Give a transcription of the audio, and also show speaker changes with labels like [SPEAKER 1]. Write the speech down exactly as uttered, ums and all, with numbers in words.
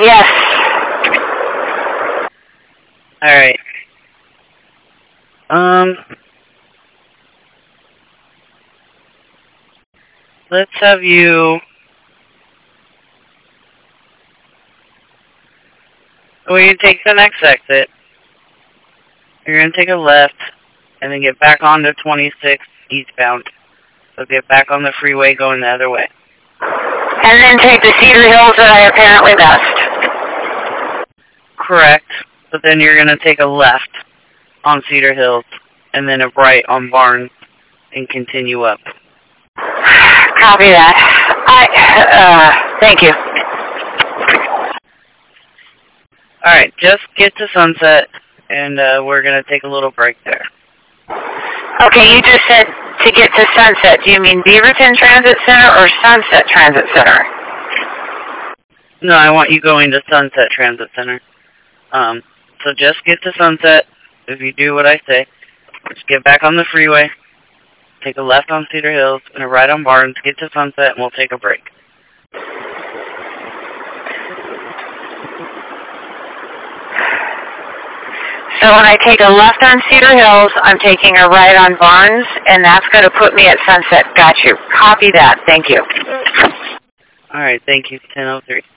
[SPEAKER 1] Yes.
[SPEAKER 2] Alright. Um, let's have you... Well, you take the next exit. You're going to take a left, and then get back onto twenty-six eastbound. So get back on the freeway going the other way.
[SPEAKER 1] And then take the Cedar Hills that I apparently missed.
[SPEAKER 2] Correct. But then you're going to take a left on Cedar Hills, and then a right on Barnes, and continue up.
[SPEAKER 1] Copy that. I, uh, thank you.
[SPEAKER 2] Alright, just get to Sunset, and uh, we're going to take a little break there.
[SPEAKER 1] Okay, you just said to get to Sunset. Do you mean Beaverton Transit Center or Sunset Transit Center?
[SPEAKER 2] No, I want you going to Sunset Transit Center. Um, so just get to Sunset. If you do what I say, just get back on the freeway, take a left on Cedar Hills, and a right on Barnes, get to Sunset, and we'll take a break.
[SPEAKER 1] So when I take a left on Cedar Hills, I'm taking a right on Barnes, and that's going to put me at Sunset. Got you. Copy that. Thank you.
[SPEAKER 2] All right. Thank you. ten oh three.